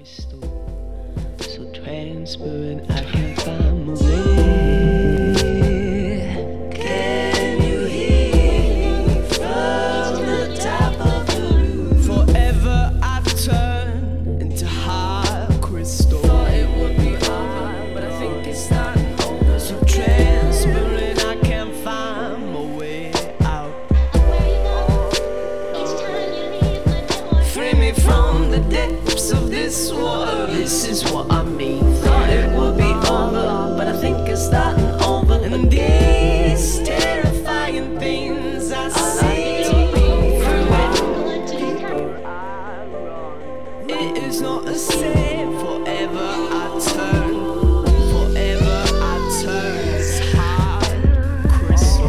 crystal, so transparent I can't find my way. Can you hear me from the top of the roof? Forever I've turned into hard crystal. Thought it would be over, but I think it's starting over. So transparent I can't find my way out. Free me from the depths of this water. This is what I mean. Thought it would be over, but I think it's starting over. And these terrifying things I see through it. It is not a sin. Forever I turn. Forever I turn. It's hard crystal,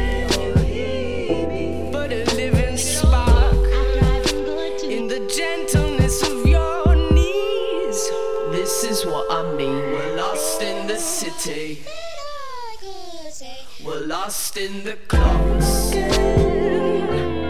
but a living spark in the gentleness of your knees. This is what I mean. We're lost in the city. We're lost in the clocks.